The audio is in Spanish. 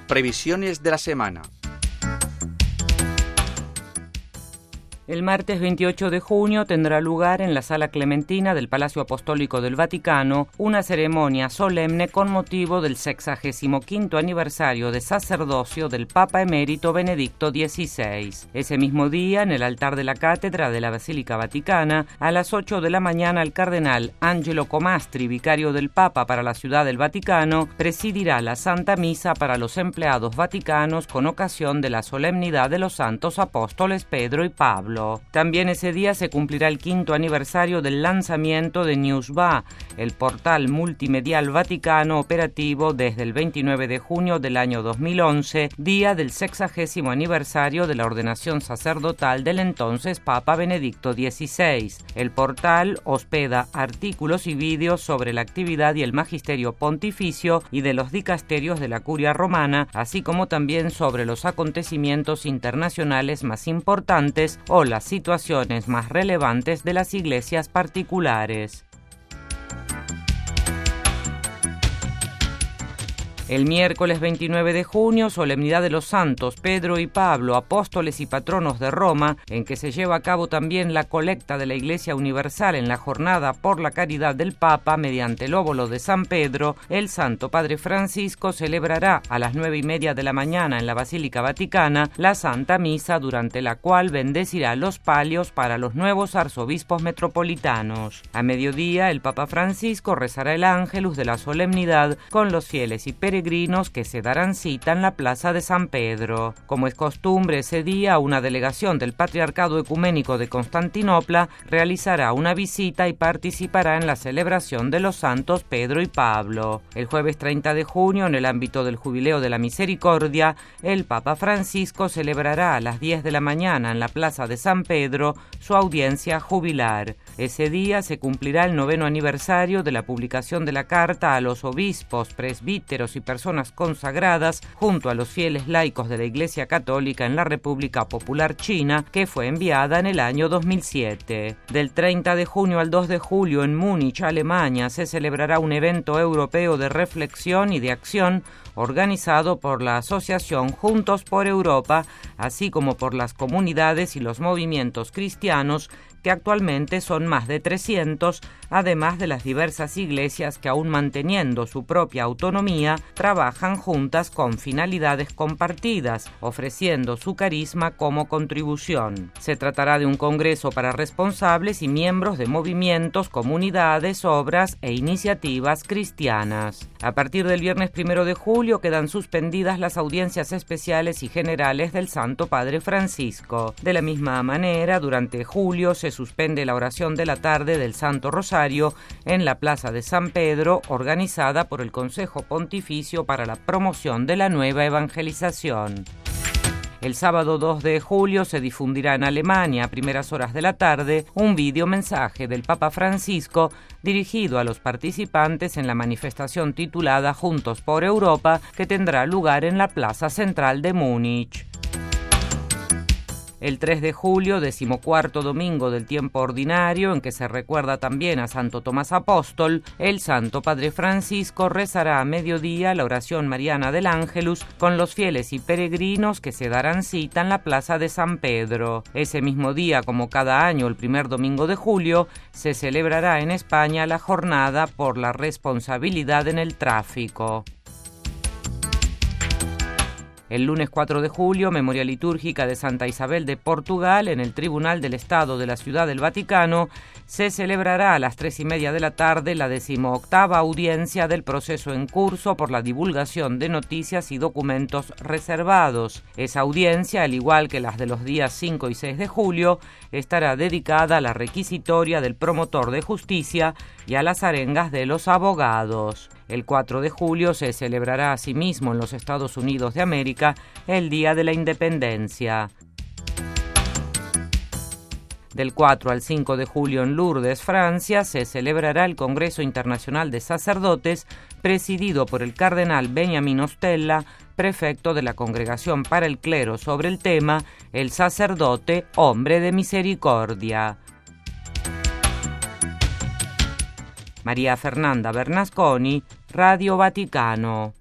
Previsiones de la semana. El martes 28 de junio tendrá lugar en la Sala Clementina del Palacio Apostólico del Vaticano una ceremonia solemne con motivo del 65º aniversario de sacerdocio del Papa Emérito Benedicto XVI. Ese mismo día, en el altar de la Cátedra de la Basílica Vaticana, a las 8 de la mañana el cardenal Angelo Comastri, vicario del Papa para la Ciudad del Vaticano, presidirá la Santa Misa para los empleados vaticanos con ocasión de la solemnidad de los santos apóstoles Pedro y Pablo. También ese día se cumplirá el 5º aniversario del lanzamiento de Newsva, el portal multimedial vaticano operativo desde el 29 de junio del año 2011, día del 60º aniversario de la ordenación sacerdotal del entonces Papa Benedicto XVI. El portal hospeda artículos y vídeos sobre la actividad y el magisterio pontificio y de los dicasterios de la Curia Romana, así como también sobre los acontecimientos internacionales más importantes o las situaciones más relevantes de las iglesias particulares. El miércoles 29 de junio, solemnidad de los santos Pedro y Pablo, apóstoles y patronos de Roma, en que se lleva a cabo también la colecta de la Iglesia Universal en la Jornada por la Caridad del Papa mediante el óbolo de San Pedro. El Santo Padre Francisco celebrará a las 9:30 de la mañana en la Basílica Vaticana la Santa Misa, durante la cual bendecirá los palios para los nuevos arzobispos metropolitanos. A mediodía, el Papa Francisco rezará el Ángelus de la solemnidad con los fieles y peregrinos que se darán cita en la Plaza de San Pedro. Como es costumbre, ese día una delegación del Patriarcado Ecuménico de Constantinopla realizará una visita y participará en la celebración de los santos Pedro y Pablo. El jueves 30 de junio, en el ámbito del Jubileo de la Misericordia, el Papa Francisco celebrará a las 10 de la mañana en la Plaza de San Pedro su audiencia jubilar. Ese día se cumplirá el 9º aniversario de la publicación de la carta a los obispos, presbíteros y personas consagradas junto a los fieles laicos de la Iglesia Católica en la República Popular China, que fue enviada en el año 2007. Del 30 de junio al 2 de julio en Múnich, Alemania, se celebrará un evento europeo de reflexión y de acción organizado por la Asociación Juntos por Europa, así como por las comunidades y los movimientos cristianos, que actualmente son más de 300, además de las diversas iglesias que, aún manteniendo su propia autonomía, trabajan juntas con finalidades compartidas, ofreciendo su carisma como contribución. Se tratará de un congreso para responsables y miembros de movimientos, comunidades, obras e iniciativas cristianas. A partir del viernes 1 de julio quedan suspendidas las audiencias especiales y generales del Santo Padre Francisco. De la misma manera, durante julio se suspende la oración de la tarde del Santo Rosario en la Plaza de San Pedro, organizada por el Consejo Pontificio para la Promoción de la Nueva Evangelización. El sábado 2 de julio se difundirá en Alemania, a primeras horas de la tarde, un videomensaje del Papa Francisco dirigido a los participantes en la manifestación titulada Juntos por Europa, que tendrá lugar en la Plaza Central de Múnich. El 3 de julio, 14º domingo del tiempo ordinario, en que se recuerda también a Santo Tomás Apóstol, el Santo Padre Francisco rezará a mediodía la oración mariana del Ángelus con los fieles y peregrinos que se darán cita en la Plaza de San Pedro. Ese mismo día, como cada año, el primer domingo de julio, se celebrará en España la Jornada por la Responsabilidad en el Tráfico. El lunes 4 de julio, memoria litúrgica de Santa Isabel de Portugal, en el Tribunal del Estado de la Ciudad del Vaticano, se celebrará a las 3:30 de la tarde la 18ª audiencia del proceso en curso por la divulgación de noticias y documentos reservados. Esa audiencia, al igual que las de los días 5 y 6 de julio, estará dedicada a la requisitoria del promotor de justicia y a las arengas de los abogados. El 4 de julio se celebrará asimismo en los Estados Unidos de América el Día de la Independencia. Del 4 al 5 de julio en Lourdes, Francia, se celebrará el Congreso Internacional de Sacerdotes, presidido por el cardenal Benjamin Ostella, prefecto de la Congregación para el Clero, sobre el tema El sacerdote, hombre de misericordia. María Fernanda Bernasconi, Radio Vaticano.